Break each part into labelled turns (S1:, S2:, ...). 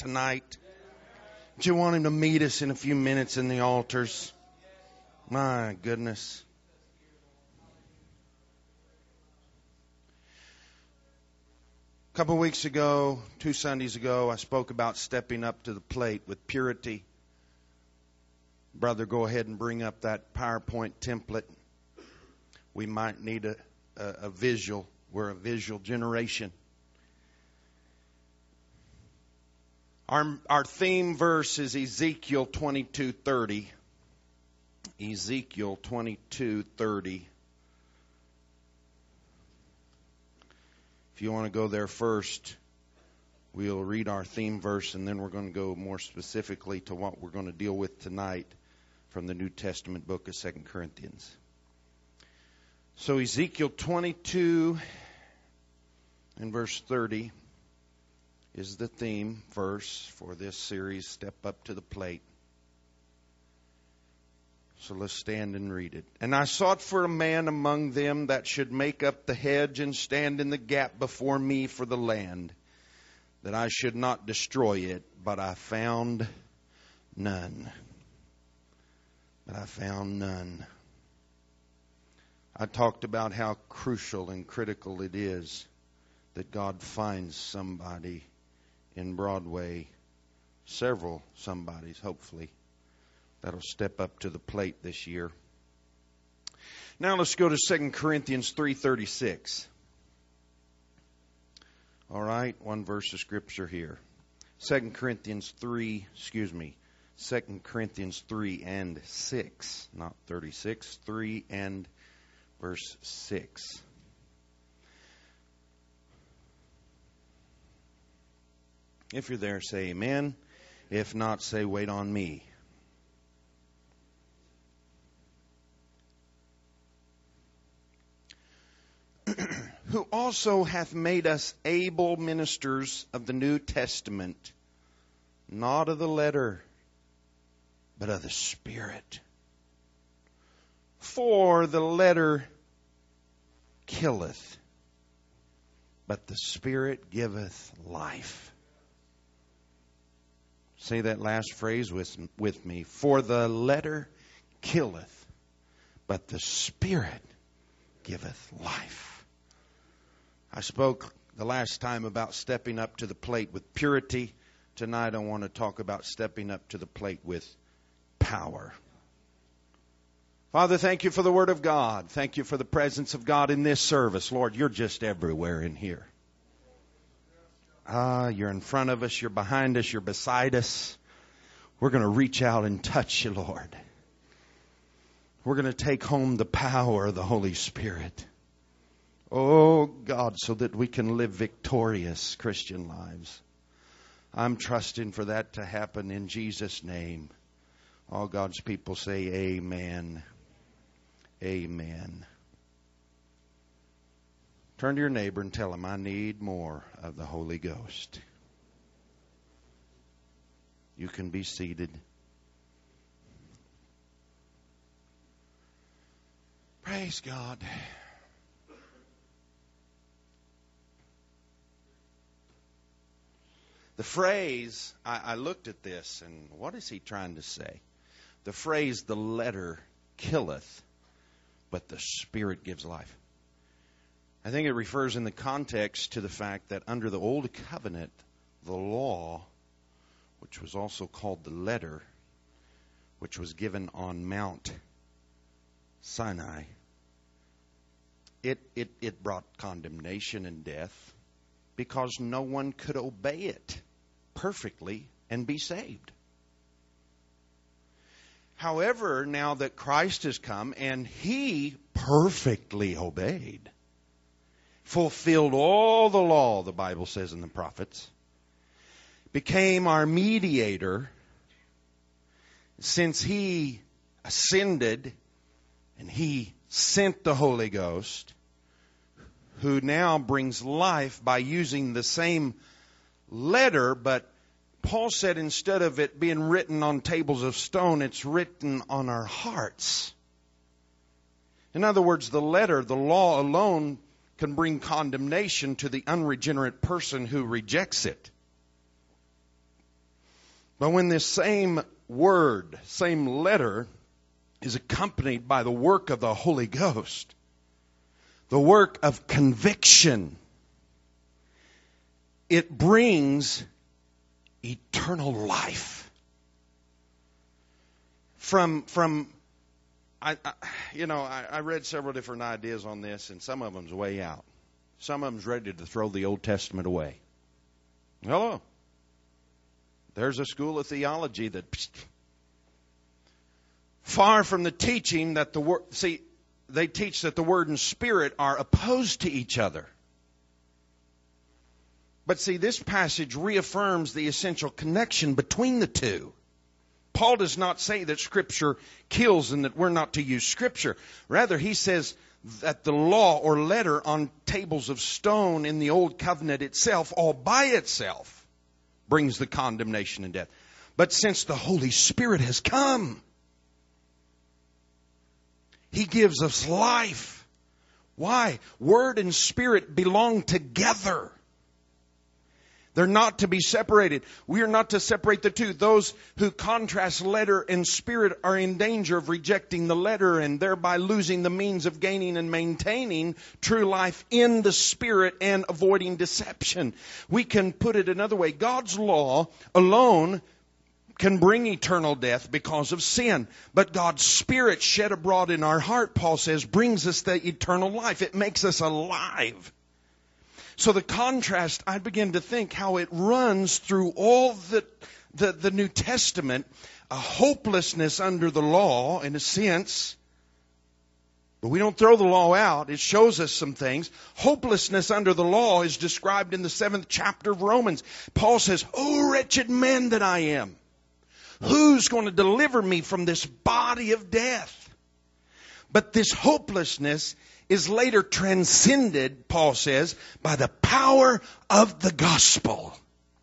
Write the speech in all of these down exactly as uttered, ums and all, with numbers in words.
S1: tonight? Do you want Him to meet us in a few minutes in the altars? My goodness. A couple of weeks ago, two Sundays ago, I spoke about stepping up to the plate with purity. Brother, go ahead and bring up that PowerPoint template. We might need a, a, a visual. We're a visual generation. Our, our theme verse is Ezekiel twenty-two thirty. Ezekiel twenty-two thirty. If you want to go there first, we'll read our theme verse, and then we're going to go more specifically to what we're going to deal with tonight from the New Testament book of Second Corinthians. So Ezekiel twenty-two and verse thirty is the theme verse for this series, Step Up to the Plate. So let's stand and read it. And I sought for a man among them that should make up the hedge and stand in the gap before me for the land, that I should not destroy it, but I found none. But I found none. I talked about how crucial and critical it is that God finds somebody in Broadway, several somebodies, hopefully, that'll step up to the plate this year. Now let's go to Second Corinthians three thirty-six. All right, one verse of Scripture here. Second Corinthians three, excuse me, Second Corinthians three and six, not thirty-six, three and verse six. If you're there, say amen. If not, say wait on me. Who also hath made us able ministers of the New Testament, not of the letter, but of the Spirit. For the letter killeth, but the Spirit giveth life. Say that last phrase with, with me. For the letter killeth, but the Spirit giveth life. I spoke the last time about stepping up to the plate with purity. Tonight I want to talk about stepping up to the plate with power. Father, thank you for the Word of God. Thank you for the presence of God in this service. Lord, you're just everywhere in here. Ah, you're in front of us, you're behind us, you're beside us. We're going to reach out and touch you, Lord. We're going to take home the power of the Holy Spirit. Oh, God, so that we can live victorious Christian lives. I'm trusting for that to happen in Jesus' name. All God's people say amen. Amen. Turn to your neighbor and tell him, I need more of the Holy Ghost. You can be seated. Praise God. The phrase, I, I looked at this, and what is he trying to say? The phrase, the letter killeth, but the Spirit gives life. I think it refers in the context to the fact that under the Old Covenant, the law, which was also called the letter, which was given on Mount Sinai, it, it, it brought condemnation and death because no one could obey it perfectly and be saved. However, now that Christ has come and He perfectly obeyed, fulfilled all the law, the Bible says in the prophets, became our mediator, since He ascended and He sent the Holy Ghost, who now brings life by using the same letter, but Paul said instead of it being written on tables of stone, it's written on our hearts. In other words, the letter, the law alone, can bring condemnation to the unregenerate person who rejects it. But when this same word, same letter, is accompanied by the work of the Holy Ghost, the work of conviction, it brings eternal life. From, from, I, I you know, I, I read several different ideas on this, and some of them's way out. Some of them's ready to throw the Old Testament away. Hello. There's a school of theology that, psst, far from the teaching that the word, see, they teach that the Word and Spirit are opposed to each other. But see, this passage reaffirms the essential connection between the two. Paul does not say that Scripture kills and that we're not to use Scripture. Rather, he says that the law or letter on tables of stone in the Old Covenant itself, all by itself, brings the condemnation and death. But since the Holy Spirit has come, He gives us life. Why? Word and Spirit belong together. They're not to be separated. We are not to separate the two. Those who contrast letter and spirit are in danger of rejecting the letter and thereby losing the means of gaining and maintaining true life in the Spirit and avoiding deception. We can put it another way. God's law alone can bring eternal death because of sin. But God's Spirit shed abroad in our heart, Paul says, brings us the eternal life. It makes us alive. So the contrast, I begin to think how it runs through all the, the, the New Testament, a hopelessness under the law in a sense. But we don't throw the law out. It shows us some things. Hopelessness under the law is described in the seventh chapter of Romans. Paul says, "Oh, wretched man that I am, who's going to deliver me from this body of death?" But this hopelessness is later transcended, Paul says, by the power of the gospel.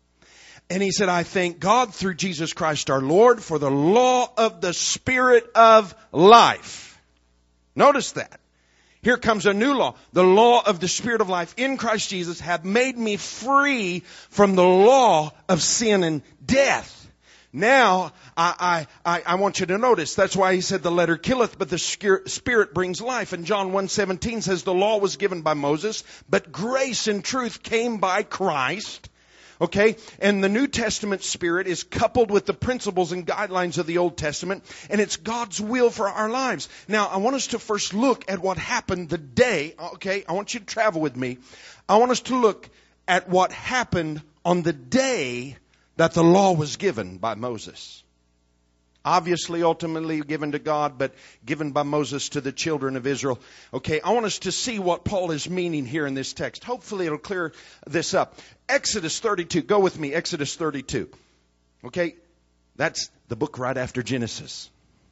S1: And he said, "I thank God through Jesus Christ our Lord for the law of the Spirit of life." Notice that. Here comes a new law. The law of the Spirit of life in Christ Jesus have made me free from the law of sin and death. Now, I, I, I want you to notice, that's why he said the letter killeth, but the Spirit brings life. And John one seventeen says the law was given by Moses, but grace and truth came by Christ. Okay? And the New Testament Spirit is coupled with the principles and guidelines of the Old Testament, and it's God's will for our lives. Now, I want us to first look at what happened the day, okay? I want you to travel with me. I want us to look at what happened on the day that the law was given by Moses. Obviously, ultimately given to God, but given by Moses to the children of Israel. Okay, I want us to see what Paul is meaning here in this text. Hopefully it'll clear this up. Exodus thirty-two. Go with me, Exodus thirty-two. Okay, that's the book right after Genesis.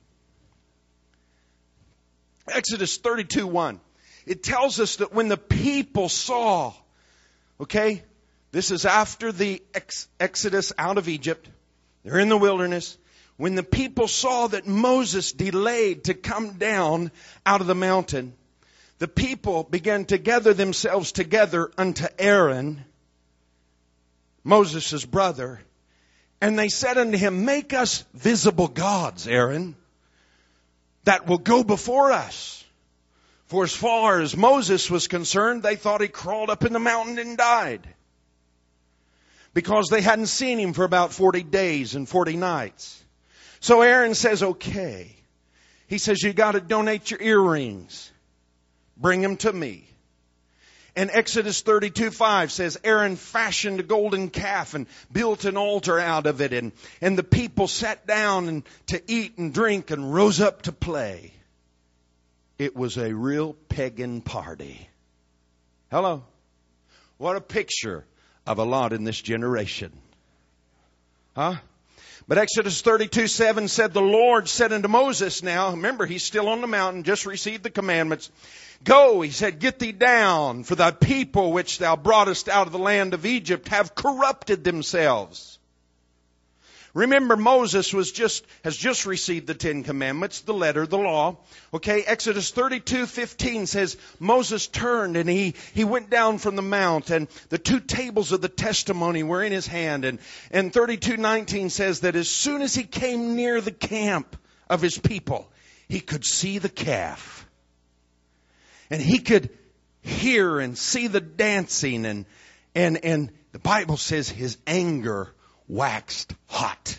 S1: Exodus thirty-two one. It tells us that when the people saw, okay, this is after the ex- Exodus out of Egypt. They're in the wilderness. When the people saw that Moses delayed to come down out of the mountain, the people began to gather themselves together unto Aaron, Moses' brother, and they said unto him, "Make us visible gods, Aaron, that will go before us." For as far as Moses was concerned, they thought he crawled up in the mountain and died, because they hadn't seen him for about forty days and forty nights. So Aaron says, okay. He says, you got to donate your earrings. Bring them to me. And Exodus thirty-two five says, Aaron fashioned a golden calf and built an altar out of it. And, and the people sat down and to eat and drink and rose up to play. It was a real pagan party. Hello. What a picture of a lot in this generation. Huh? But Exodus thirty-two seven said, the Lord said unto Moses, now, remember, he's still on the mountain, just received the commandments. Go, he said, get thee down, for thy people which thou broughtest out of the land of Egypt have corrupted themselves. Remember, Moses was just, has just received the Ten Commandments, the letter, the law. Okay, Exodus thirty-two fifteen says, Moses turned and he, he went down from the mount, and the two tables of the testimony were in his hand. And, and thirty-two nineteen says that as soon as he came near the camp of his people, he could see the calf. And he could hear and see the dancing, and, and, and the Bible says his anger waxed hot.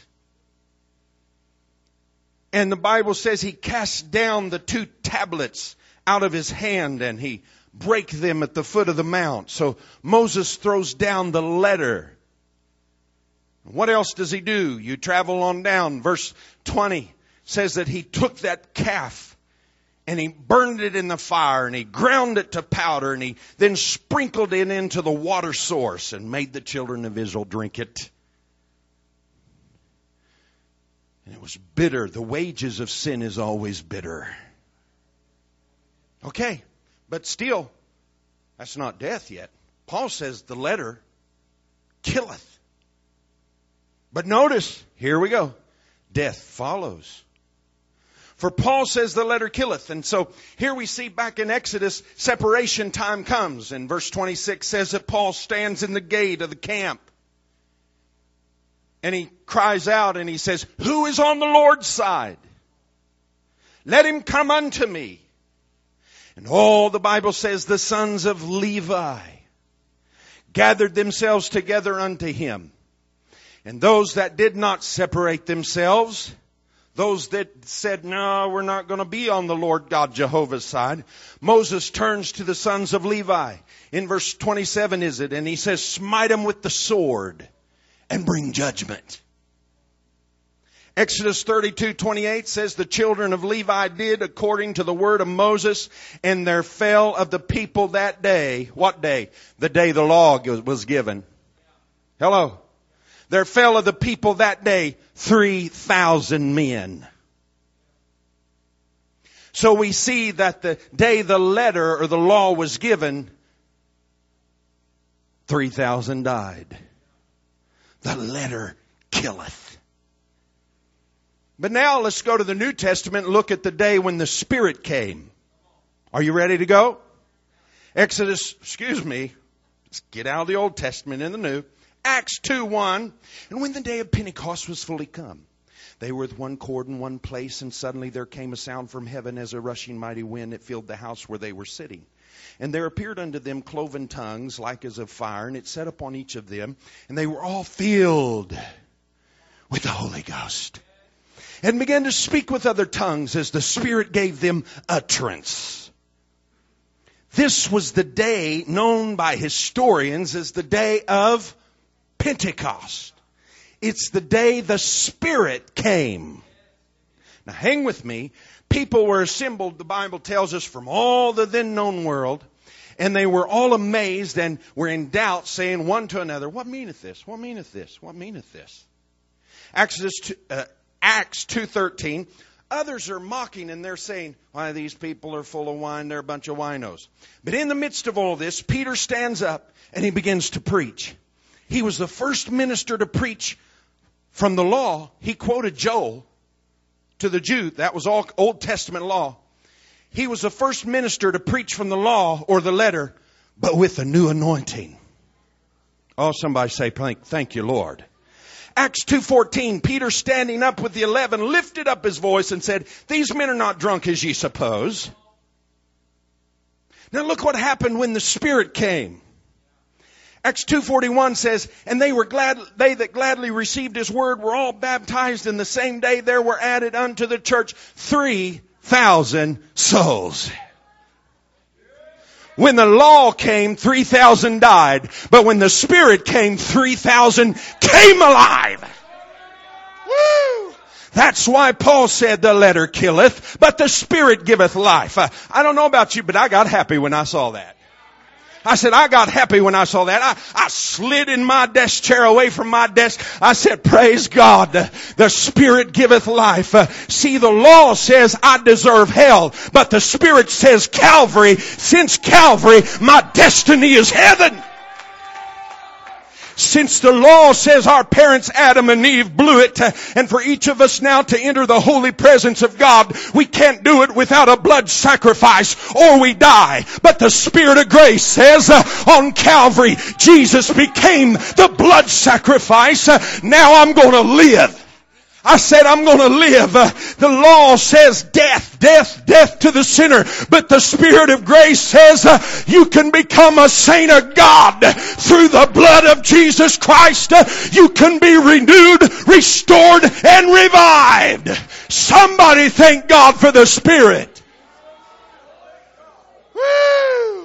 S1: And the Bible says he cast down the two tablets out of his hand and he brake them at the foot of the mount. So Moses throws down the letter. What else does he do? You travel on down. Verse twenty says that he took that calf and he burned it in the fire and he ground it to powder and he then sprinkled it into the water source and made the children of Israel drink it. And it was bitter. The wages of sin is always bitter. Okay, but still, that's not death yet. Paul says the letter killeth. But notice, here we go. Death follows. For Paul says the letter killeth. And so here we see back in Exodus, separation time comes. And verse twenty-six says that Paul stands in the gate of the camp. And he cries out and he says, who is on the Lord's side? Let him come unto me. And all the Bible says the sons of Levi gathered themselves together unto him. And those that did not separate themselves, those that said, no, we're not going to be on the Lord God Jehovah's side, Moses turns to the sons of Levi. In verse twenty-seven is it? And he says, smite them with the sword and bring judgment. Exodus thirty-two twenty-eight says the children of Levi did according to the word of Moses, and there fell of the people that day. What day? The day the law was given. Hello. There fell of the people that day three thousand men. So we see that the day the letter or the law was given, three thousand died. The letter killeth. But now let's go to the New Testament and look at the day when the Spirit came. Are you ready to go? Exodus, excuse me, let's get out of the Old Testament in the New. Acts two one. And when the day of Pentecost was fully come, they were with one accord in one place, and suddenly there came a sound from heaven as a rushing mighty wind. It filled the house where they were sitting. And there appeared unto them cloven tongues like as of fire, and it set upon each of them. And they were all filled with the Holy Ghost, and began to speak with other tongues as the Spirit gave them utterance. This was the day known by historians as the day of Pentecost. It's the day the Spirit came. Now hang with me. People were assembled, the Bible tells us, from all the then known world. And they were all amazed and were in doubt, saying one to another, what meaneth this? What meaneth this? What meaneth this? Exodus two, uh, Acts two thirteen. Others are mocking and they're saying, why, these people are full of wine. They're a bunch of winos. But in the midst of all this, Peter stands up and he begins to preach. He was the first minister to preach from the law. He quoted Joel to the Jew. That was all Old Testament law. He was the first minister to preach from the law or the letter, but with a new anointing. Oh, somebody say, thank, thank you, Lord. Acts two fourteen, Peter standing up with the eleven lifted up his voice and said, these men are not drunk as ye suppose. Now look what happened when the Spirit came. Acts two forty-one says, and they were glad, they that gladly received his word were all baptized, in the same day there were added unto the church three thousand souls. When the law came, three thousand died. But when the Spirit came, three thousand came alive. Woo! That's why Paul said the letter killeth, but the Spirit giveth life. I, I don't know about you, but I got happy when I saw that. I said, I got happy when I saw that. I, I slid in my desk chair away from my desk. I said, praise God. The, the Spirit giveth life. Uh, see, the law says I deserve hell, but the Spirit says Calvary. Since Calvary, my destiny is heaven. Since the law says our parents Adam and Eve blew it, and for each of us now to enter the holy presence of God, we can't do it without a blood sacrifice or we die. But the Spirit of grace says uh, on Calvary, Jesus became the blood sacrifice. Uh, now I'm going to live. I said I'm going to live. Uh, the law says death, death, death to the sinner. But the Spirit of grace says uh, you can become a saint of God through the blood of Jesus Christ. Uh, you can be renewed, restored, and revived. Somebody thank God for the Spirit. Woo!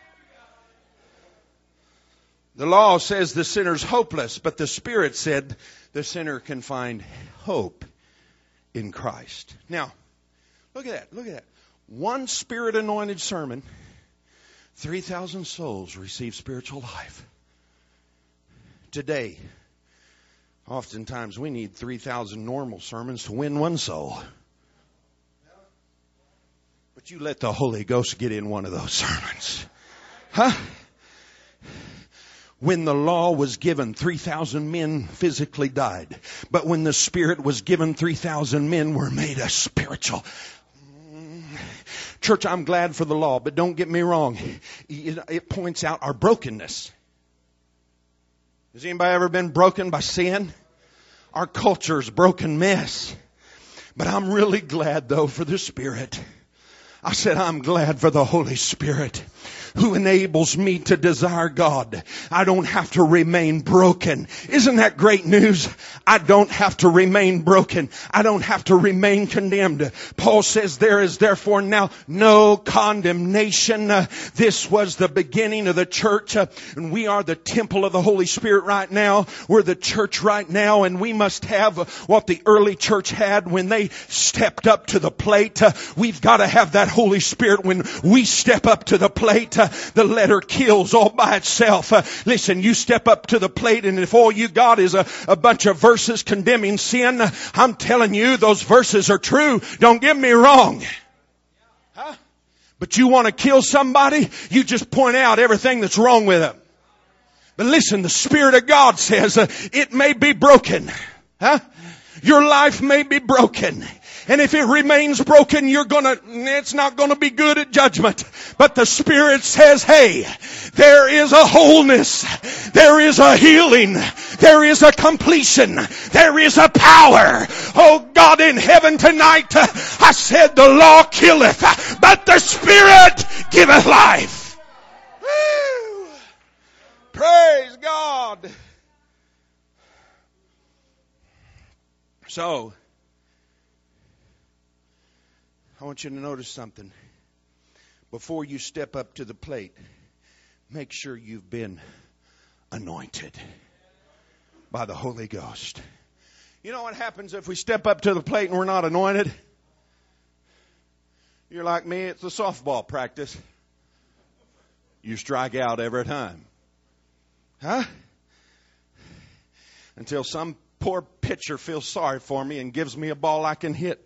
S1: The law says the sinner's hopeless, but the Spirit said the sinner can find hope in Christ. Now, look at that. Look at that. One Spirit-anointed sermon, three thousand souls receive spiritual life. Today, oftentimes we need three thousand normal sermons to win one soul. But you let the Holy Ghost get in one of those sermons. Huh? When the law was given, three thousand men physically died. But when the Spirit was given, three thousand men were made a spiritual. Church, I'm glad for the law, but don't get me wrong. It points out our brokenness. Has anybody ever been broken by sin? Our culture's a broken mess. But I'm really glad, though, for the Spirit. I said, I'm glad for the Holy Spirit who enables me to desire God. I don't have to remain broken. Isn't that great news? I don't have to remain broken. I don't have to remain condemned. Paul says there is therefore now no condemnation. Uh, this was the beginning of the church, uh, and we are the temple of the Holy Spirit right now. We're the church right now, and we must have uh, what the early church had when they stepped up to the plate. Uh, we've got to have that Holy Spirit when we step up to the plate. Uh, the letter kills all by itself. Uh, listen, you step up to the plate, and if all you got is a, a bunch of verses condemning sin, uh, I'm telling you, those verses are true. Don't get me wrong. Huh? But you want to kill somebody, you just point out everything that's wrong with them. But listen, the Spirit of God says uh, it may be broken. Huh? Your life may be broken. And if it remains broken, you're gonna, it's not gonna be good at judgment. But the Spirit says, hey, there is a wholeness. There is a healing. There is a completion. There is a power. Oh God, in heaven tonight, I said the law killeth, but the Spirit giveth life. Woo! Praise God. So, I want you to notice something. Before you step up to the plate, make sure you've been anointed by the Holy Ghost. You know what happens if we step up to the plate and we're not anointed? You're like me, it's a softball practice. You strike out every time. Huh? Until some poor pitcher feels sorry for me and gives me a ball I can hit.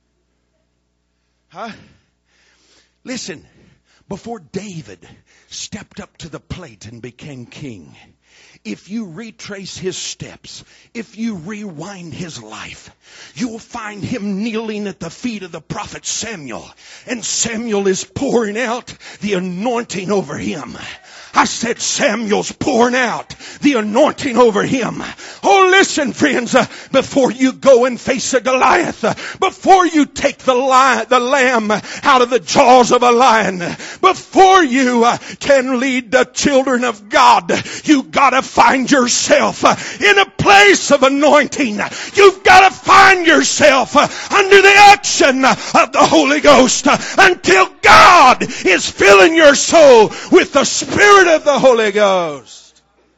S1: Huh? Listen, before David stepped up to the plate and became king, if you retrace his steps, if you rewind his life, you'll find him kneeling at the feet of the prophet Samuel. And Samuel is pouring out the anointing over him. I said Samuel's pouring out the anointing over him. Oh, listen, friends, uh, before you go and face a Goliath, uh, before you take the lion, the lamb out of the jaws of a lion, before you uh, can lead the children of God, you gotta find yourself uh, in a place of anointing. You've gotta find yourself uh, under the action uh, of the Holy Ghost uh, until God is filling your soul with the Spirit of the Holy Ghost.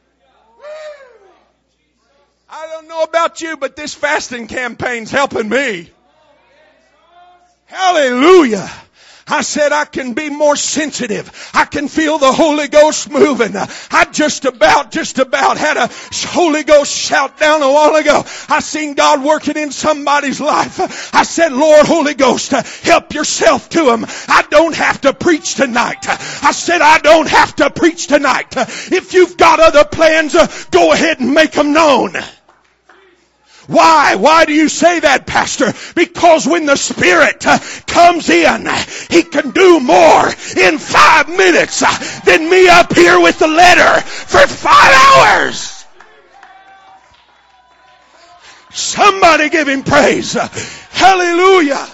S1: I don't know about you, but this fasting campaign's helping me. Hallelujah. I said I can be more sensitive. I can feel the Holy Ghost moving. I just about, just about had a Holy Ghost shout down a while ago. I seen God working in somebody's life. I said, Lord, Holy Ghost, help yourself to him. I don't have to preach tonight. I said, I don't have to preach tonight. If you've got other plans, go ahead and make them known. Why? Why do you say that, Pastor? Because when the Spirit uh, comes in, He can do more in five minutes uh, than me up here with the letter for five hours. Somebody give Him praise. Uh, hallelujah.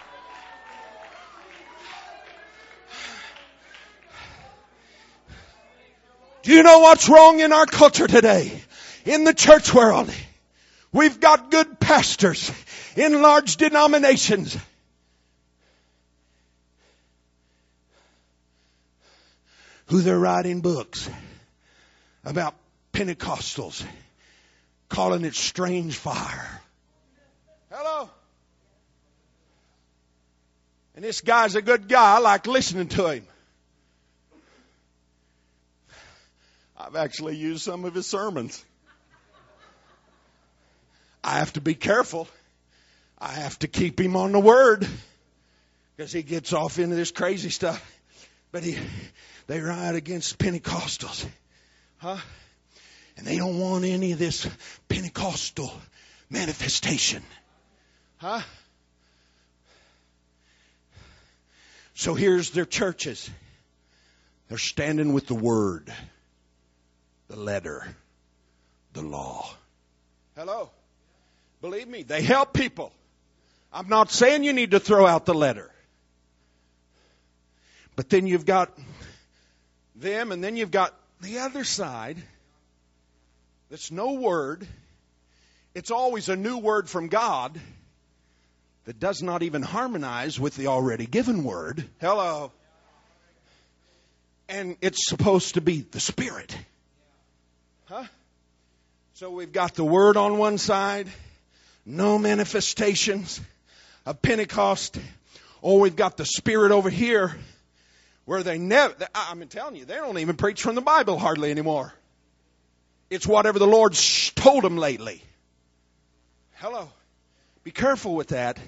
S1: Do you know what's wrong in our culture today? In the church world? We've got good pastors in large denominations. Who they're writing books about Pentecostals, calling it strange fire. Hello. And this guy's a good guy. I like listening to him. I've actually used some of his sermons. I have to be careful. I have to keep him on the word because he gets off into this crazy stuff. But he, they ride against Pentecostals, huh? And they don't want any of this Pentecostal manifestation, huh? So here's their churches. They're standing with the word, the letter, the law. Hello. Believe me, they help people. I'm not saying you need to throw out the letter. But then you've got them, and then you've got the other side that's no word. It's always a new word from God that does not even harmonize with the already given word. Hello. And it's supposed to be the Spirit. Huh? So we've got the word on one side. No manifestations of Pentecost. Or we've got the Spirit over here where they never, I'm telling you, they don't even preach from the Bible hardly anymore. It's whatever the Lord's told them lately. Hello. Be careful with that.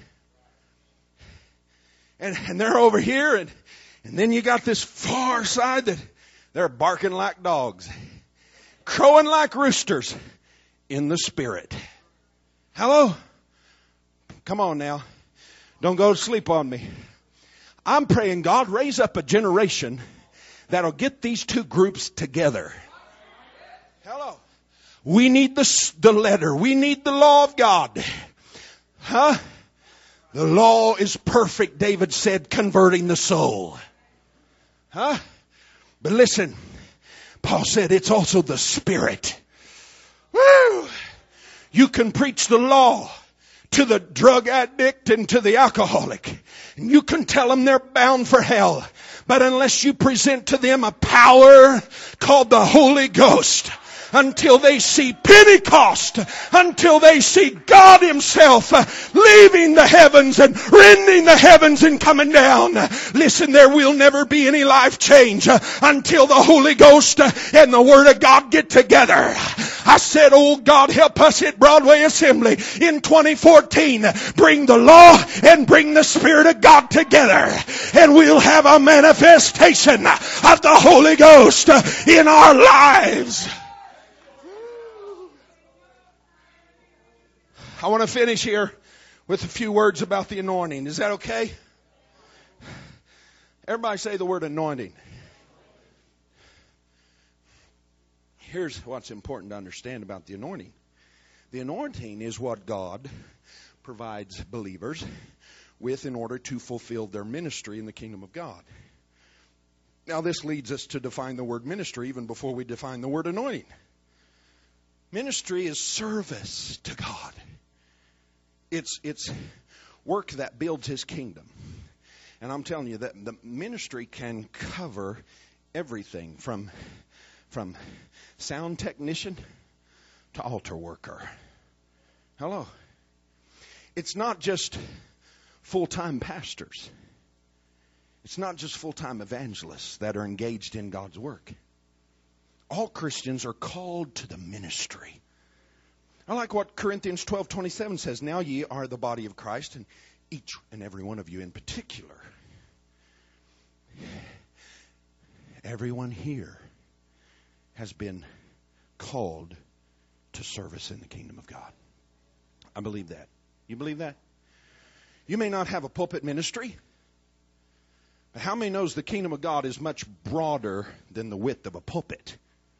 S1: And, and they're over here, and, and then you got this far side that they're barking like dogs, crowing like roosters in the Spirit. Hello? Come on now. Don't go to sleep on me. I'm praying God raise up a generation that'll get these two groups together. Hello? We need the, the letter. We need the law of God. Huh? The law is perfect, David said, converting the soul. Huh? But listen, Paul said it's also the Spirit. Woo! You can preach the law to the drug addict and to the alcoholic. And you can tell them they're bound for hell. But unless you present to them a power called the Holy Ghost, until they see Pentecost, until they see God Himself leaving the heavens and rending the heavens and coming down. Listen, there will never be any life change until the Holy Ghost and the Word of God get together. I said, oh God, help us at Broadway Assembly in twenty fourteen. Bring the law and bring the Spirit of God together, and we'll have a manifestation of the Holy Ghost in our lives. I want to finish here with a few words about the anointing. Is that okay? Everybody say the word anointing. Here's what's important to understand about the anointing. The anointing is what God provides believers with in order to fulfill their ministry in the kingdom of God. Now this leads us to define the word ministry even before we define the word anointing. Ministry is service to God. It's it's work that builds His kingdom. And I'm telling you that the ministry can cover everything from, from sound technician to altar worker. Hello. It's not just full-time pastors. It's not just full-time evangelists that are engaged in God's work. All Christians are called to the ministry. I like what Corinthians twelve twenty-seven says. Now ye are the body of Christ, and each and every one of you in particular. Everyone here has been called to service in the kingdom of God. I believe that. You believe that? You may not have a pulpit ministry, but how many knows the kingdom of God is much broader than the width of a pulpit?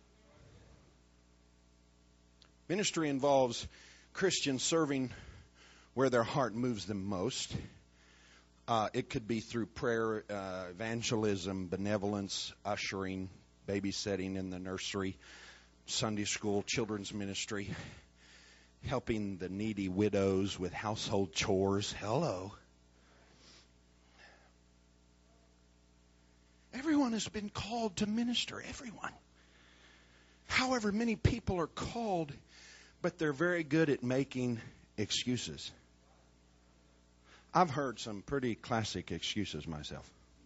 S1: Ministry involves Christians serving where their heart moves them most. Uh, it could be through prayer, uh, evangelism, benevolence, ushering, babysitting in the nursery, Sunday school, children's ministry, helping the needy widows with household chores. Hello. Everyone has been called to minister. Everyone. However, many people are called, but they're very good at making excuses. I've heard some pretty classic excuses myself.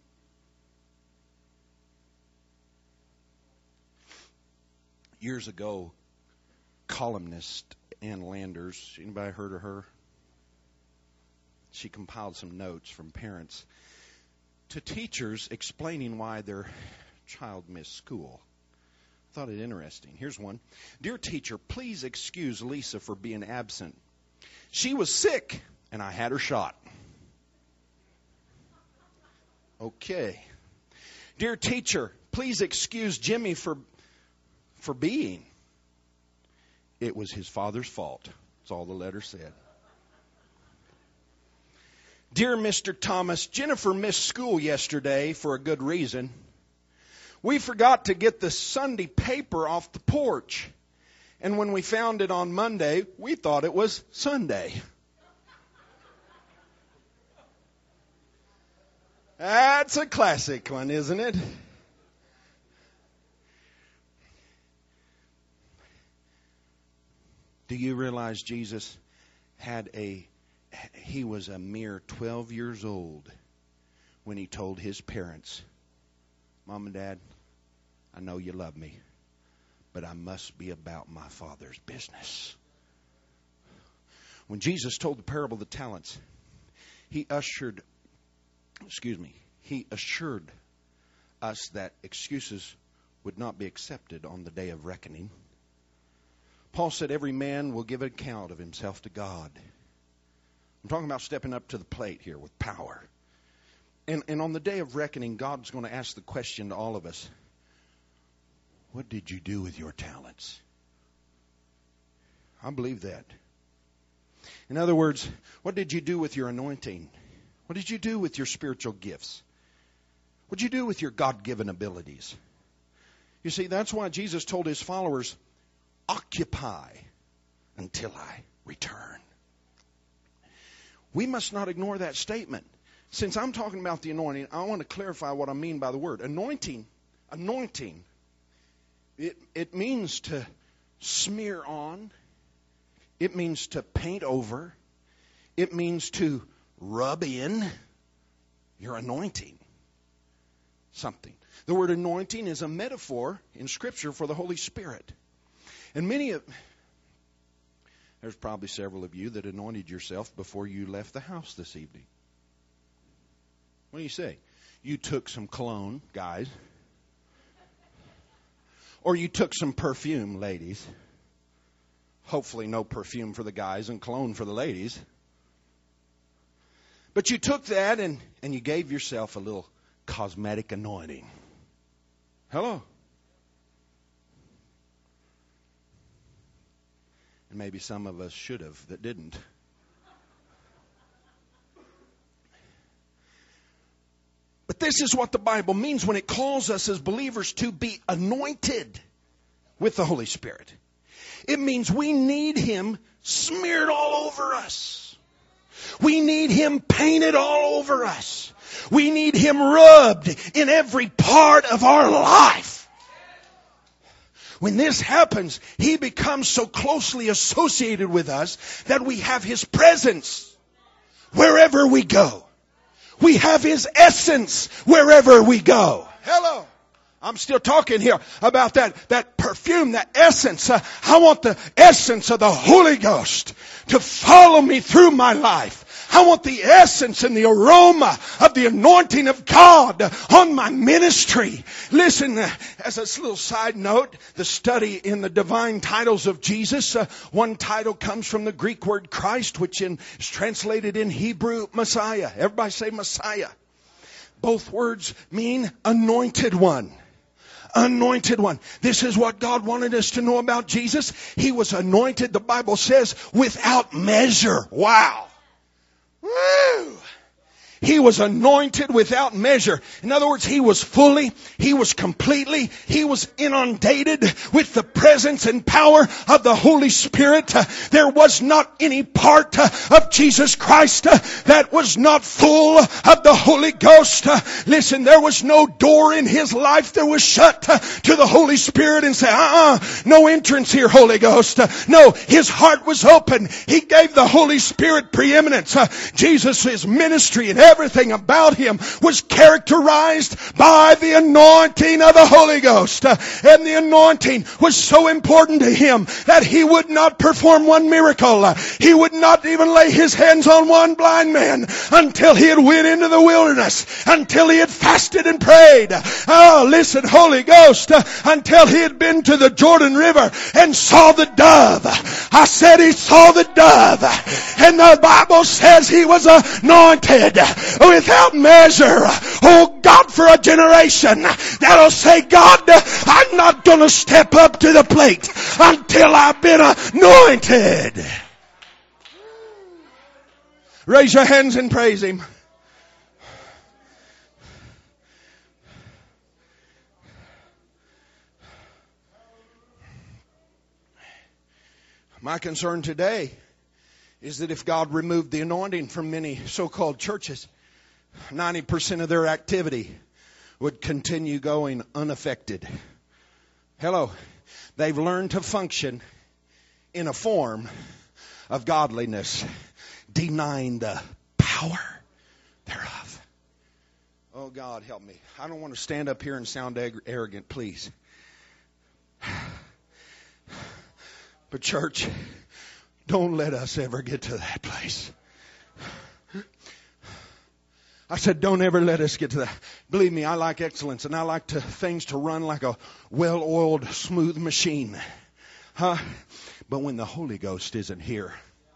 S1: Years ago, columnist Ann Landers, anybody heard of her? She compiled some notes from parents to teachers explaining why their child missed school. I thought it interesting. Here's one. Dear teacher, please excuse Lisa for being absent. She was sick, and I had her shot. Okay. Dear teacher, please excuse Jimmy for for being. It was his father's fault. That's all the letter said. Dear Mister Thomas, Jennifer missed school yesterday for a good reason. We forgot to get the Sunday paper off the porch. And when we found it on Monday, we thought it was Sunday. That's a classic one, isn't it? Do you realize Jesus had a, he was a mere twelve years old when he told his parents, Mom and Dad, I know you love me, but I must be about my Father's business. When Jesus told the parable of the talents, he ushered, excuse me, he assured us that excuses would not be accepted on the day of reckoning. Paul said every man will give an account of himself to God. I'm talking about stepping up to the plate here with power. And, and on the day of reckoning, God's going to ask the question to all of us, what did you do with your talents? I believe that. In other words, what did you do with your anointing? What did you do with your spiritual gifts? What did you do with your God-given abilities? You see, that's why Jesus told his followers, occupy until I return. We must not ignore that statement. Since I'm talking about the anointing, I want to clarify what I mean by the word. Anointing, anointing, it, it means to smear on. It means to paint over. It means to rub in your anointing. Something. The word anointing is a metaphor in Scripture for the Holy Spirit. And many of, there's probably several of you that anointed yourself before you left the house this evening. What do you say? You took some cologne, guys. Or you took some perfume, ladies. Hopefully no perfume for the guys and cologne for the ladies. But you took that and, and you gave yourself a little cosmetic anointing. Hello? And maybe some of us should have that didn't. But this is what the Bible means when it calls us as believers to be anointed with the Holy Spirit. It means we need Him smeared all over us. We need Him painted all over us. We need Him rubbed in every part of our life. When this happens, He becomes so closely associated with us that we have His presence wherever we go. We have His essence wherever we go. Hello. I'm still talking here about that, that perfume, that essence. Uh, I want the essence of the Holy Ghost to follow me through my life. I want the essence and the aroma of the anointing of God on my ministry. Listen, uh, as a little side note, the study in the divine titles of Jesus, uh, one title comes from the Greek word Christ, which in, is translated in Hebrew Messiah. Everybody say Messiah. Both words mean anointed one. Anointed one. This is what God wanted us to know about Jesus. He was anointed, the Bible says, without measure. Wow. Woo! He was anointed without measure. In other words, He was fully, He was completely, He was inundated with the presence and power of the Holy Spirit. Uh, there was not any part uh, of Jesus Christ uh, that was not full of the Holy Ghost. Uh, listen, there was no door in His life that was shut uh, to the Holy Spirit and say, uh-uh, no entrance here, Holy Ghost. Uh, no, His heart was open. He gave the Holy Spirit preeminence. Uh, Jesus' ministry and everything Everything about Him was characterized by the anointing of the Holy Ghost. Uh, and the anointing was so important to Him that He would not perform one miracle. Uh, he would not even lay His hands on one blind man until He had went into the wilderness, until He had fasted and prayed. Oh, listen, Holy Ghost, uh, until He had been to the Jordan River and saw the dove. I said He saw the dove. And the Bible says He was anointed without measure. Oh God, for a generation that'll say, God, I'm not going to step up to the plate until I've been anointed. Raise your hands and praise Him. My concern today is that if God removed the anointing from many so-called churches, ninety percent of their activity would continue going unaffected. Hello. They've learned to function in a form of godliness, denying the power thereof. Oh, God, help me. I don't want to stand up here and sound arrogant, please. But church, don't let us ever get to that place. I said, don't ever let us get to that. Believe me, I like excellence, and I like to, things to run like a well-oiled, smooth machine. Huh? But when the Holy Ghost isn't here.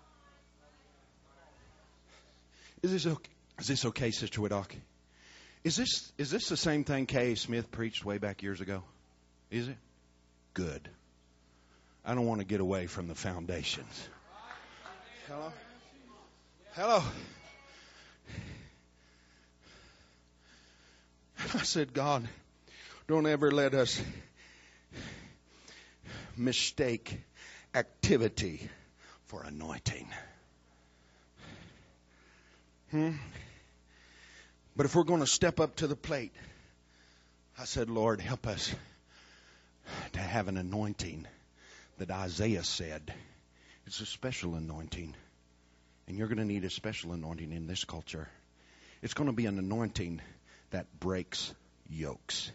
S1: Is this okay, is this okay, Sister Widdock? Is this, is this the same thing K A. Smith preached way back years ago? Is it? Good. I don't want to get away from the foundations. Hello? Hello? I said, God, don't ever let us mistake activity for anointing. Hmm? But if we're going to step up to the plate, I said, Lord, help us to have an anointing that Isaiah said. It's a special anointing. And you're going to need a special anointing in this culture. It's going to be an anointing that breaks yokes.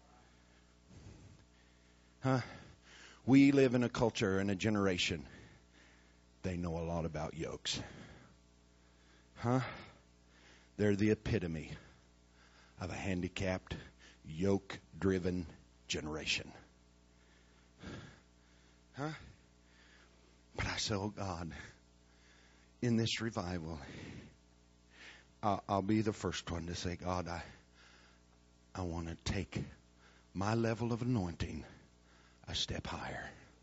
S1: Huh? We live in a culture and a generation. They know a lot about yokes. Huh? They're the epitome of a handicapped, yoke-driven generation. Huh? But I said, oh God, in this revival, I'll, I'll be the first one to say, God, I, I want to take my level of anointing a step higher.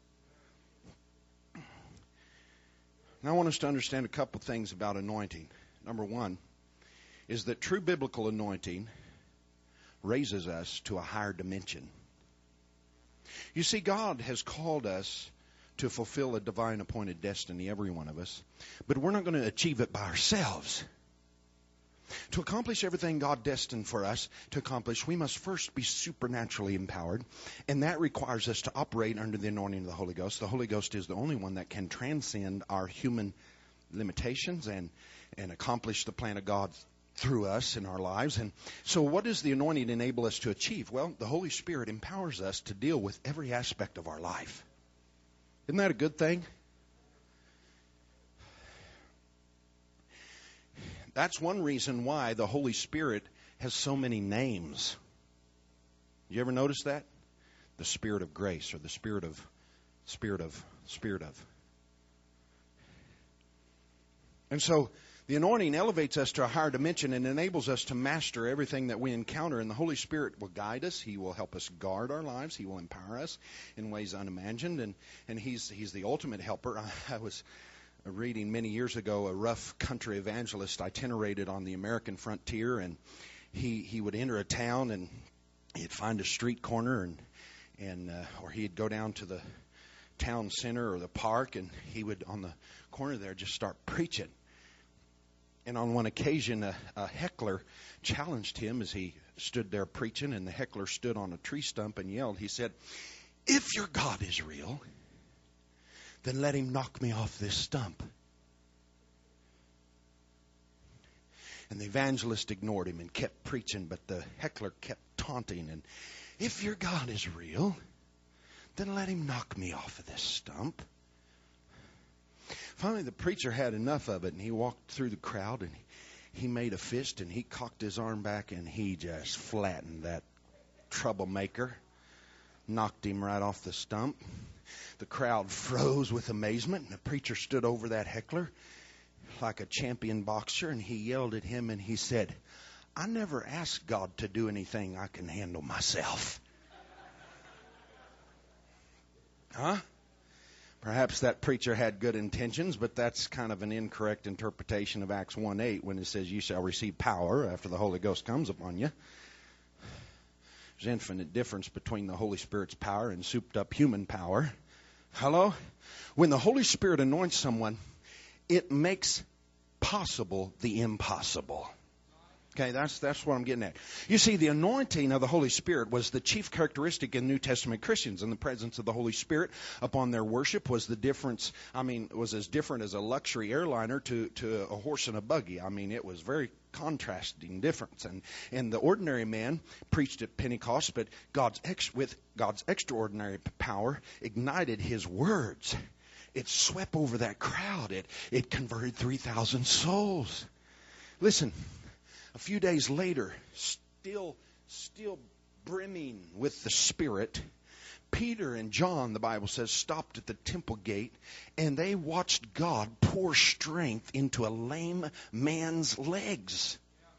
S1: Now I want us to understand a couple things about anointing. Number one is that true biblical anointing raises us to a higher dimension. You see, God has called us to fulfill a divine appointed destiny, every one of us. But we're not going to achieve it by ourselves. To accomplish everything God destined for us to accomplish, we must first be supernaturally empowered. And that requires us to operate under the anointing of the Holy Ghost. The Holy Ghost is the only one that can transcend our human limitations and, and accomplish the plan of God through us in our lives. And so what does the anointing enable us to achieve? Well, the Holy Spirit empowers us to deal with every aspect of our life. Isn't that a good thing? That's one reason why the Holy Spirit has so many names. You ever notice that? The Spirit of grace, or the Spirit of, Spirit of, Spirit of. And so the anointing elevates us to a higher dimension and enables us to master everything that we encounter. And the Holy Spirit will guide us. He will help us guard our lives. He will empower us in ways unimagined. And, and he's, he's the ultimate helper. I, I was reading many years ago a rough country evangelist itinerated on the American frontier. And he, he would enter a town and he'd find a street corner, and, and uh, or he'd go down to the town center or the park, and he would, on the corner there, just start preaching. And on one occasion, a, a heckler challenged him as he stood there preaching, and the heckler stood on a tree stump and yelled. He said, "If your God is real, then let him knock me off this stump." And the evangelist ignored him and kept preaching, but the heckler kept taunting. And, "If your God is real, then let him knock me off of this stump." Finally, the preacher had enough of it, and he walked through the crowd, and he made a fist, and he cocked his arm back, and he just flattened that troublemaker, knocked him right off the stump. The crowd froze with amazement, and the preacher stood over that heckler like a champion boxer, and he yelled at him, and he said, "I never asked God to do anything I can handle myself." Huh? Perhaps that preacher had good intentions, but that's kind of an incorrect interpretation of Acts one eight when it says, "You shall receive power after the Holy Ghost comes upon you." There's infinite difference between the Holy Spirit's power and souped-up human power. Hello? When the Holy Spirit anoints someone, it makes possible the impossible. Okay, that's that's what I'm getting at. You see, the anointing of the Holy Spirit was the chief characteristic in New Testament Christians, and the presence of the Holy Spirit upon their worship was the difference. I mean, was as different as a luxury airliner to, to a horse and a buggy. I mean, it was very contrasting difference. And and the ordinary man preached at Pentecost, but God's ex, with God's extraordinary power ignited His words. It swept over that crowd. It it converted three thousand souls. Listen. A few days later, still, still brimming with the Spirit, Peter and John, the Bible says, stopped at the temple gate, and they watched God pour strength into a lame man's legs.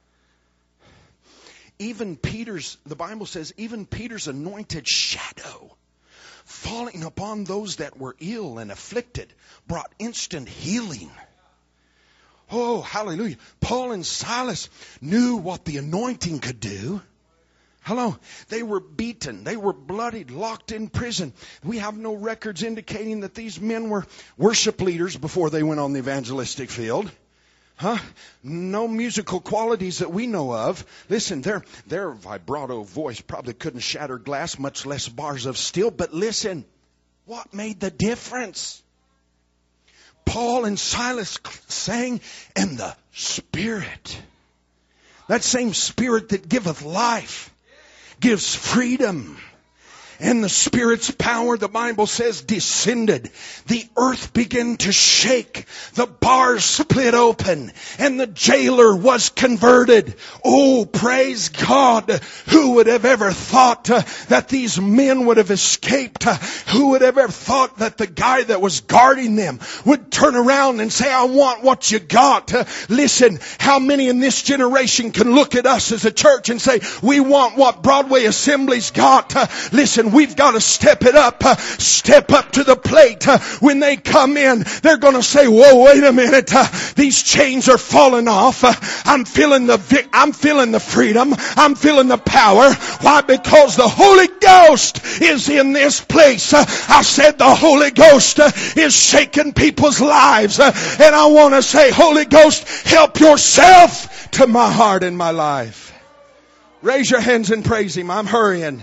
S1: Even Peter's, the Bible says, even Peter's anointed shadow, falling upon those that were ill and afflicted, brought instant healing. Oh, hallelujah. Paul and Silas knew what the anointing could do. Hello. They were beaten. They were bloodied, locked in prison. We have no records indicating that these men were worship leaders before they went on the evangelistic field. Huh? No musical qualities that we know of. Listen, their, their vibrato voice probably couldn't shatter glass, much less bars of steel. But listen, what made the difference? Paul and Silas sang, "And the Spirit," that same Spirit that giveth life, gives freedom. And the Spirit's power, the Bible says, descended. The earth began to shake. The bars split open. And the jailer was converted. Oh, praise God. Who would have ever thought uh, that these men would have escaped? Uh, who would have ever thought that the guy that was guarding them would turn around and say, "I want what you got"? Uh, listen, how many in this generation can look at us as a church and say, "We want what Broadway Assembly's got"? Uh, listen, we've got to step it up, uh, step up to the plate. Uh, when they come in, they're going to say, "Whoa, wait a minute. Uh, these chains are falling off. Uh, I'm feeling the vic- I'm feeling the freedom. I'm feeling the power." Why? Because the Holy Ghost is in this place. Uh, I said the Holy Ghost uh, is shaking people's lives. Uh, and I want to say, Holy Ghost, help yourself to my heart and my life. Raise your hands and praise Him. I'm hurrying.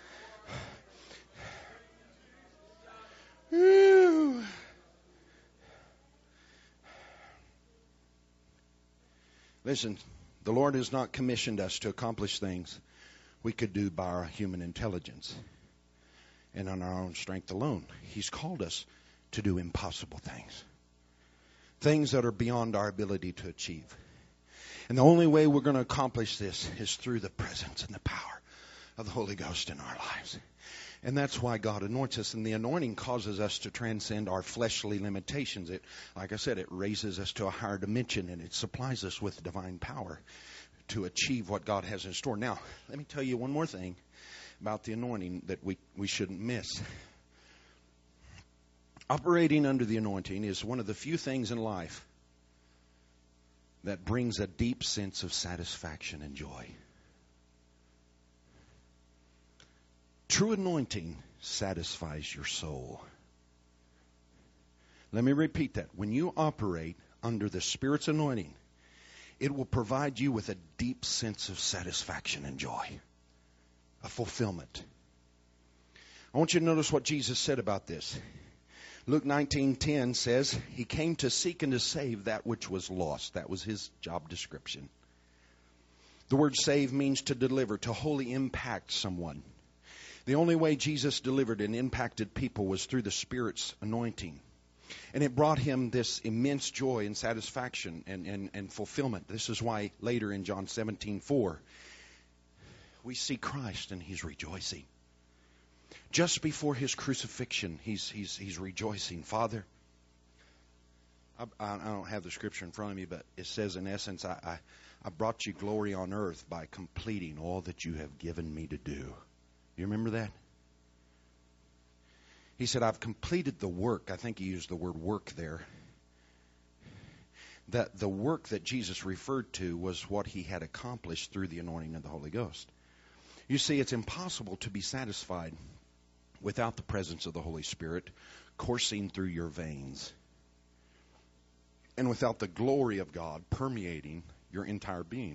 S1: Whew. Listen, The Lord has not commissioned us to accomplish things we could do by our human intelligence and on our own strength alone. He's called us to do impossible things. Things that are beyond our ability to achieve. And the only way we're going to accomplish this is through the presence and the power of the Holy Ghost in our lives. And that's why God anoints us. And the anointing causes us to transcend our fleshly limitations. It, like I said, it raises us to a higher dimension, and it supplies us with divine power to achieve what God has in store. Now, let me tell you one more thing about the anointing that we, we shouldn't miss. Operating under the anointing is one of the few things in life that brings a deep sense of satisfaction and joy. True anointing satisfies your soul. Let me repeat that. When you operate under the Spirit's anointing, it will provide you with a deep sense of satisfaction and joy, a fulfillment. I want you to notice what Jesus said about this. Luke nineteen ten says, He came to seek and to save that which was lost. That was His job description. The word save means to deliver, to wholly impact someone. The only way Jesus delivered and impacted people was through the Spirit's anointing. And it brought Him this immense joy and satisfaction and, and, and fulfillment. This is why later in John seventeen four, we see Christ and He's rejoicing. Just before His crucifixion, He's He's He's rejoicing. Father, I, I don't have the scripture in front of me, but it says in essence, I, I, I brought you glory on earth by completing all that you have given me to do. You remember that? He said, I've completed the work. I think he used the word work there. That the work that Jesus referred to was what He had accomplished through the anointing of the Holy Ghost. You see, it's impossible to be satisfied without the presence of the Holy Spirit coursing through your veins, and without the glory of God permeating your entire being.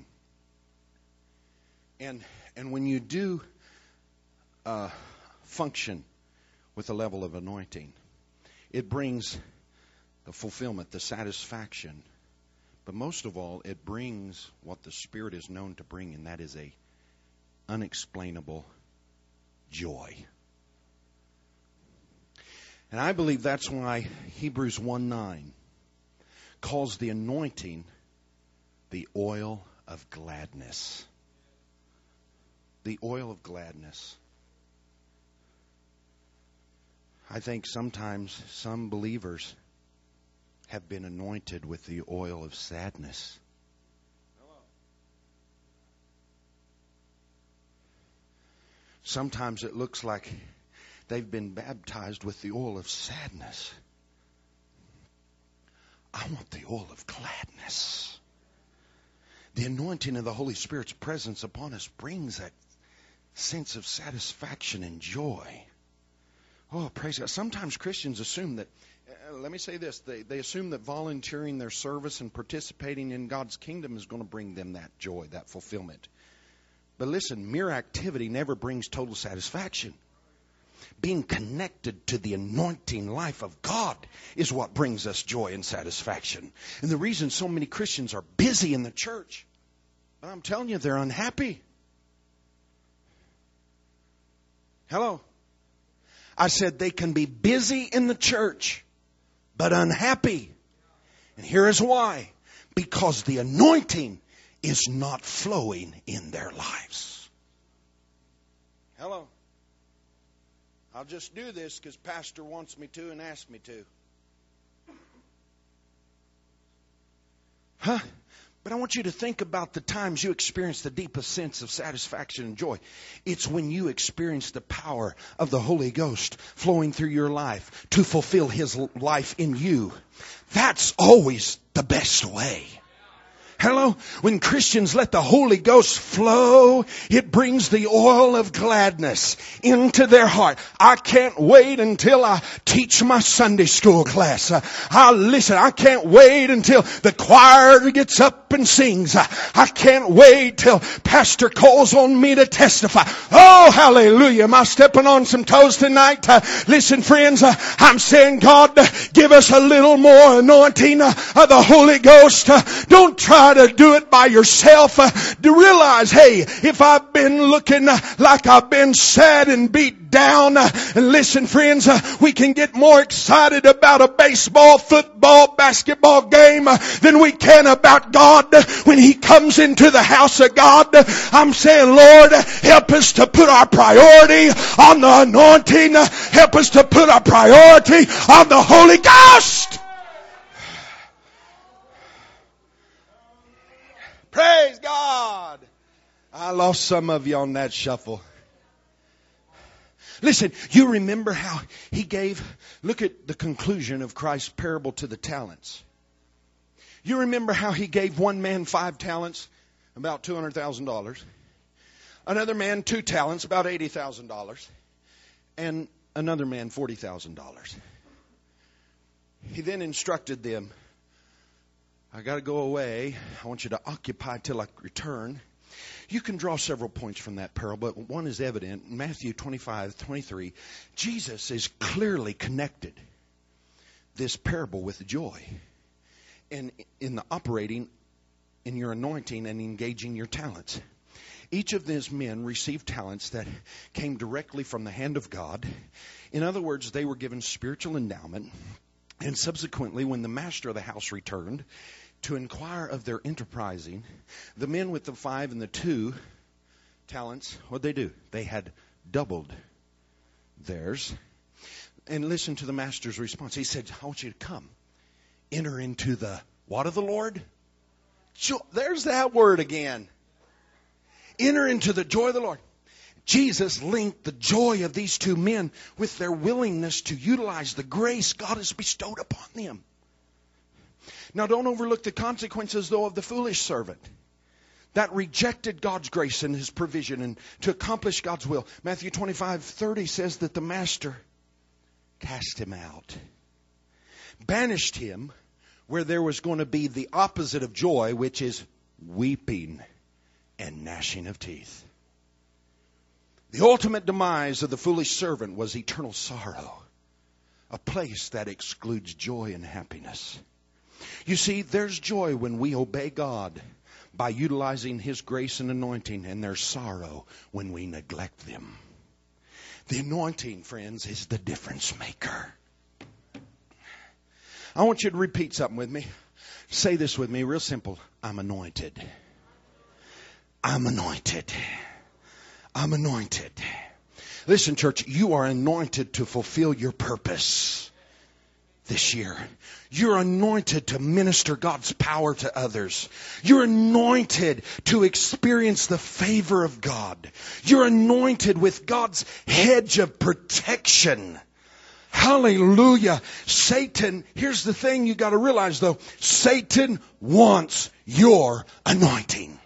S1: And and when you do uh, function with a level of anointing, it brings the fulfillment, the satisfaction, but most of all, it brings what the Spirit is known to bring, and that is a unexplainable joy. And I believe that's why Hebrews one nine calls the anointing the oil of gladness. The oil of gladness. I think sometimes some believers have been anointed with the oil of sadness. Sometimes it looks like they've been baptized with the oil of sadness. I want the oil of gladness. The anointing of the Holy Spirit's presence upon us brings that sense of satisfaction and joy. Oh, praise God. Sometimes Christians assume that, uh, let me say this, they, they assume that volunteering their service and participating in God's kingdom is going to bring them that joy, that fulfillment. But listen, mere activity never brings total satisfaction. Being connected to the anointing life of God is what brings us joy and satisfaction. And the reason so many Christians are busy in the church, but I'm telling you, they're unhappy. Hello? I said they can be busy in the church, but unhappy. And here is why. Because the anointing is not flowing in their lives. Hello? I'll just do this because Pastor wants me to and asked me to. Huh? But I want you to think about the times you experience the deepest sense of satisfaction and joy. It's when you experience the power of the Holy Ghost flowing through your life to fulfill His life in you. That's always the best way. Hello? When Christians let the Holy Ghost flow, it brings the oil of gladness into their heart. I can't wait until I teach my Sunday school class. Uh, I'll listen. I can't wait until the choir gets up and sings. I can't wait till Pastor calls on me to testify. Oh, hallelujah. Am I stepping on some toes tonight? Uh, listen, friends, uh, I'm saying, God, uh, give us a little more anointing uh, of the Holy Ghost. Uh, don't try to do it by yourself. Uh, to realize, hey, if I've been looking uh, like I've been sad and beat down, uh, and listen, friends, uh, we can get more excited about a baseball, football, basketball game uh, than we can about God. When He comes into the house of God, I'm saying, Lord, help us to put our priority on the anointing. Help us to put our priority on the Holy Ghost. Praise God. I lost some of you on that shuffle. Listen, you remember how He gave, look at the conclusion of Christ's parable to the talents. You remember how He gave one man five talents, about two hundred thousand dollars. Another man two talents, about eighty thousand dollars. And another man forty thousand dollars. He then instructed them, I got to go away. I want you to occupy till I return. You can draw several points from that parable, but one is evident. In Matthew twenty-five, twenty-three, Jesus is clearly connected this parable with joy. And in the operating in your anointing and engaging your talents. Each of these men received talents that came directly from the hand of God. In other words, they were given spiritual endowment. And subsequently, when the master of the house returned to inquire of their enterprising, the men with the five and the two talents, what'd they do? They had doubled theirs. And listen to the master's response. He said, I want you to come. Enter into the what of the Lord? Joy. There's that word again. Enter into the joy of the Lord. Jesus linked the joy of these two men with their willingness to utilize the grace God has bestowed upon them. Now, don't overlook the consequences, though, of the foolish servant that rejected God's grace and His provision and to accomplish God's will. Matthew twenty-five thirty says that the master cast him out, banished him where there was going to be the opposite of joy, which is weeping and gnashing of teeth. The ultimate demise of the foolish servant was eternal sorrow, a place that excludes joy and happiness. You see, there's joy when we obey God by utilizing His grace and anointing, and there's sorrow when we neglect them. The anointing, friends, is the difference maker. I want you to repeat something with me. Say this with me, real simple. I'm anointed. I'm anointed. I'm anointed. Listen, church, you are anointed to fulfill your purpose this year. You're anointed to minister God's power to others. You're anointed to experience the favor of God. You're anointed with God's hedge of protection. Hallelujah. Satan, here's the thing you got to realize though. Satan wants your anointing.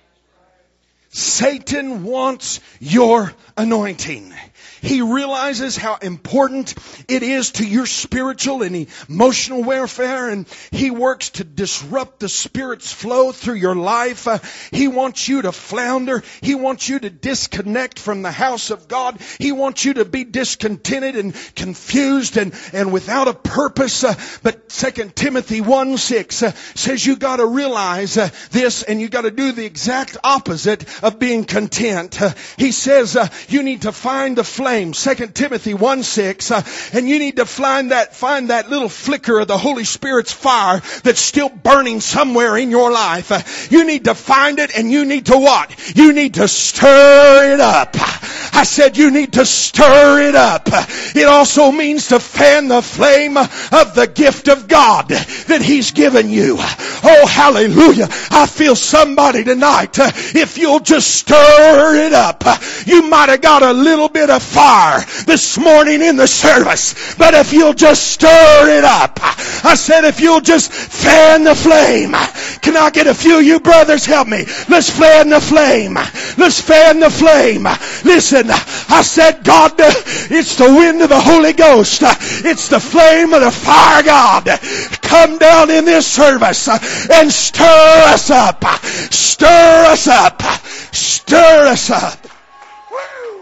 S1: Satan wants your anointing. He realizes how important it is to your spiritual and emotional welfare, and he works to disrupt the Spirit's flow through your life. Uh, he wants you to flounder. He wants you to disconnect from the house of God. He wants you to be discontented and confused and, and without a purpose. Uh, but Second Timothy one six uh, says you got to realize uh, this, and you got to do the exact opposite of being content. Uh, he says uh, you need to find the flame. Second Timothy one six, uh, and you need to find that find that little flicker of the Holy Spirit's fire that's still burning somewhere in your life. Uh, you need to find it, and you need to what? You need to stir it up. I said you need to stir it up. It also means to fan the flame of the gift of God that He's given you. Oh, hallelujah. I feel somebody tonight. Uh, if you'll just stir it up, uh, you might have got a little bit of fire fire this morning in the service. But if you'll just stir it up. I said if you'll just fan the flame. Can I get a few of you brothers help me? Let's fan the flame. Let's fan the flame. Listen, I said God, it's the wind of the Holy Ghost. It's the flame of the fire, God. Come down in this service and stir us up. Stir us up. Stir us up. Woo.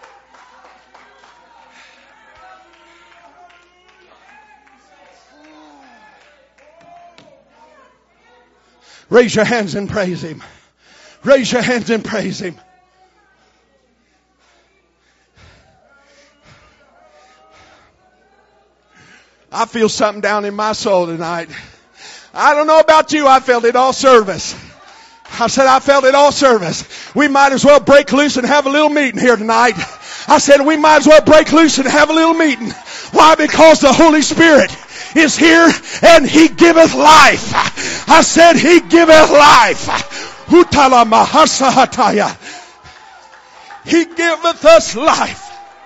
S1: Raise your hands and praise Him. Raise your hands and praise Him. I feel something down in my soul tonight. I don't know about you. I felt it all service. I said I felt it all service. We might as well break loose and have a little meeting here tonight. I said we might as well break loose and have a little meeting. Why? Because the Holy Spirit is here and He giveth life. I said He giveth life. He giveth us life.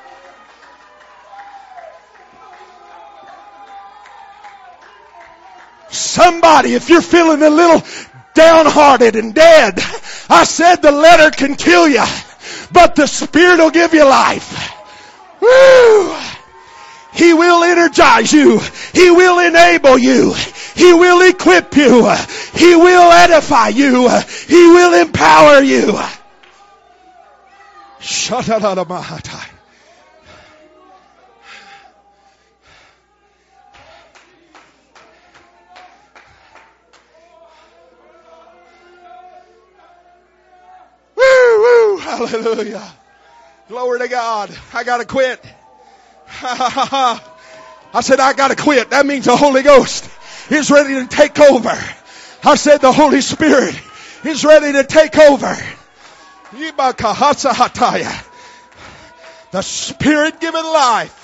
S1: Somebody, if you're feeling a little downhearted and dead, I said the letter can kill you, but the Spirit will give you life. Woo! He will energize you. He will enable you. He will equip you. He will edify you. He will empower you. Shatalalamahatai. Woo, woo, hallelujah. Glory to God. I gotta quit. I said I gotta quit. That means the Holy Ghost is ready to take over. I said the Holy Spirit is ready to take over. The Spirit giveth life.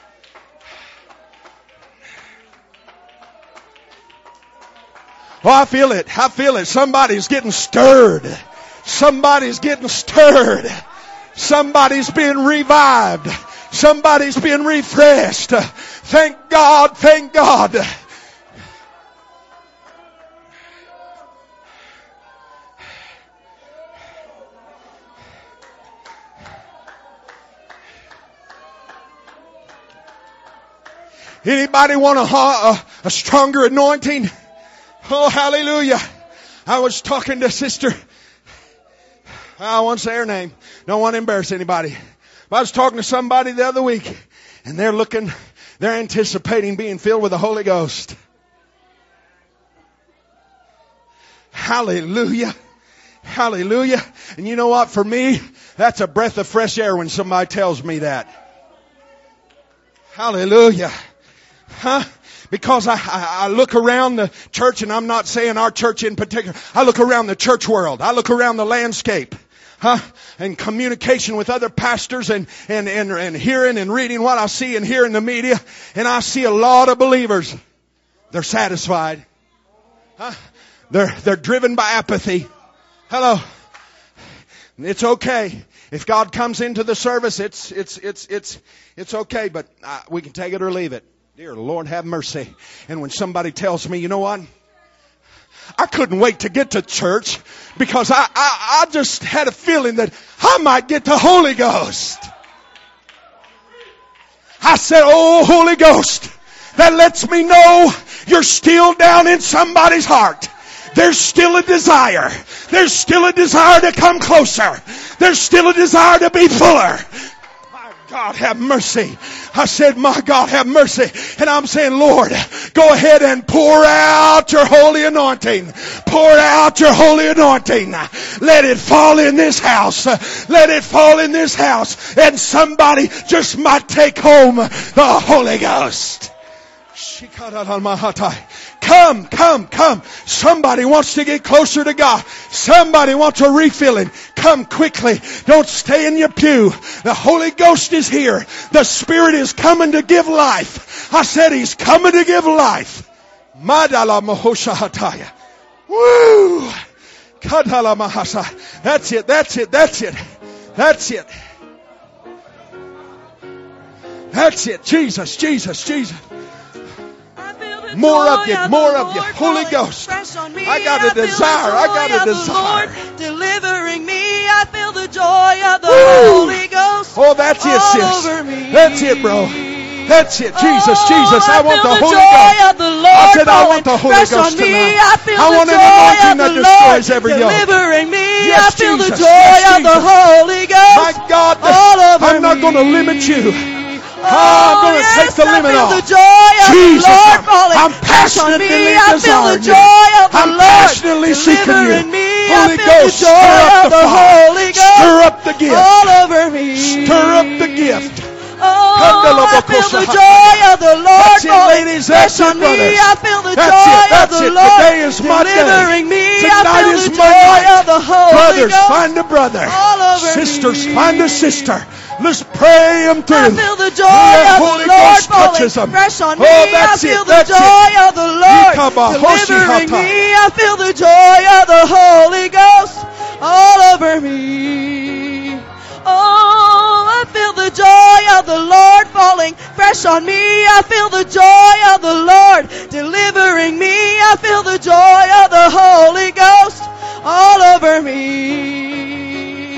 S1: Oh, I feel it. I feel it. Somebody's getting stirred. Somebody's getting stirred. Somebody's being revived. Somebody's being refreshed. Thank God. Thank God. Anybody want a, a, a stronger anointing? Oh, hallelujah. I was talking to Sister, I won't say her name. Don't want to embarrass anybody. But I was talking to somebody the other week, and they're looking, they're anticipating being filled with the Holy Ghost. Hallelujah. Hallelujah. And you know what? For me, that's a breath of fresh air when somebody tells me that. Hallelujah. Huh? Because I, I, I look around the church, and I'm not saying our church in particular. I look around the church world. I look around the landscape. Huh? And communication with other pastors and, and, and, and hearing and reading what I see and hear in the media. And I see a lot of believers. They're satisfied. Huh? They're, they're driven by apathy. Hello. It's okay. If God comes into the service, it's, it's, it's, it's, it's okay, but uh, we can take it or leave it. Dear Lord, have mercy. And when somebody tells me, you know what? I couldn't wait to get to church because I, I, I just had a feeling that I might get the Holy Ghost. I said, oh, Holy Ghost, that lets me know you're still down in somebody's heart. There's still a desire. There's still a desire to come closer. There's still a desire to be fuller. My God, have mercy. I said, my God, have mercy. And I'm saying, Lord, go ahead and pour out your holy anointing. Pour out your holy anointing. Let it fall in this house. Let it fall in this house. And somebody just might take home the Holy Ghost. Come, come, come. Somebody wants to get closer to God. Somebody wants a refilling. Come quickly. Don't stay in your pew. The Holy Ghost is here. The Spirit is coming to give life. I said He's coming to give life. Madala Mahoshahataya. Woo! Kadala Mahasa. That's it, that's it, that's it. That's it. That's it. Jesus, Jesus, Jesus.
S2: I feel the
S1: More of
S2: joy
S1: you,
S2: the
S1: more of you.
S2: Lord
S1: Holy
S2: falling
S1: Ghost.
S2: fresh on me.
S1: I got a
S2: feel the
S1: desire. I got
S2: joy
S1: a
S2: of the
S1: desire.
S2: Lord delivering me. I feel the joy of the
S1: Woo!
S2: Holy Ghost
S1: Oh, that's it,
S2: all
S1: sis.
S2: over me.
S1: That's it, bro. That's it. Jesus,
S2: Oh,
S1: Jesus. I want
S2: feel
S1: the Holy
S2: joy
S1: Ghost.
S2: of the Lord
S1: I said I
S2: falling
S1: want the Holy
S2: fresh
S1: Ghost
S2: on me.
S1: tonight.
S2: I feel
S1: I
S2: the
S1: want an
S2: joy
S1: anointing
S2: of
S1: that
S2: the
S1: destroys
S2: Lord
S1: every yoke.
S2: delivering me.
S1: Yes,
S2: I feel
S1: Jesus.
S2: the joy
S1: Yes,
S2: of the
S1: Jesus.
S2: Holy Ghost
S1: My God,
S2: all over
S1: I'm not
S2: me.
S1: going to limit you.
S2: Oh,
S1: I'm going to
S2: yes,
S1: take the
S2: I
S1: limit
S2: feel
S1: off.
S2: the joy of
S1: Jesus,
S2: the Lord
S1: I'm-
S2: falling
S1: I'm
S2: fresh on me.
S1: passionately
S2: I feel the
S1: desiring you.
S2: joy of the
S1: I'm
S2: Lord
S1: passionately seeking you.
S2: delivering me. I
S1: Holy
S2: feel
S1: Ghost,
S2: the joy
S1: stir up
S2: of
S1: the
S2: the
S1: fire.
S2: Holy Ghost
S1: Stir up the gift.
S2: all over me.
S1: Stir up the gift.
S2: Oh, I feel the joy of the Lord
S1: That's it,
S2: falling
S1: ladies.
S2: fresh
S1: That's it,
S2: on me.
S1: brothers.
S2: I feel the
S1: That's
S2: joy
S1: it.
S2: of
S1: That's
S2: the
S1: it.
S2: Lord
S1: Today is my day.
S2: delivering me. I
S1: Tonight
S2: feel
S1: is
S2: the
S1: my
S2: joy
S1: night.
S2: of the Holy
S1: Brothers,
S2: Ghost
S1: find a brother.
S2: all over
S1: Sisters,
S2: me.
S1: find a sister. Let's pray them through.
S2: I feel the joy
S1: The
S2: of
S1: Holy
S2: the Lord
S1: Ghost
S2: falling
S1: touches them.
S2: fresh on
S1: Oh,
S2: me. I
S1: that's
S2: feel
S1: it.
S2: the
S1: That's
S2: joy
S1: it.
S2: of the Lord
S1: Yikabahoshi
S2: delivering
S1: hata.
S2: me. I feel the joy of the Holy Ghost all over me. Oh, I feel the joy of the Lord falling fresh on me. I feel the joy of the Lord delivering me. I feel the joy of the Holy Ghost all over me.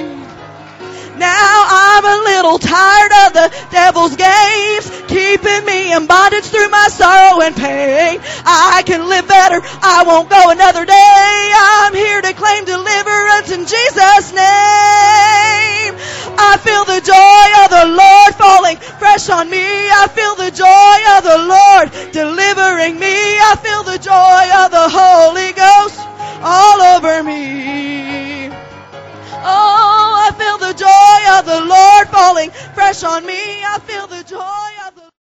S2: Now I'm a little tired of the devil's games, keeping me in bondage through my sorrow and pain. I can live better, I won't go another day. I'm here to claim deliverance in Jesus' name. I feel the joy of the Lord falling fresh on me. I feel the joy of the Lord delivering me. I feel the joy of the Holy Ghost all over me. Oh, I feel the joy of the Lord falling fresh on me. I feel the joy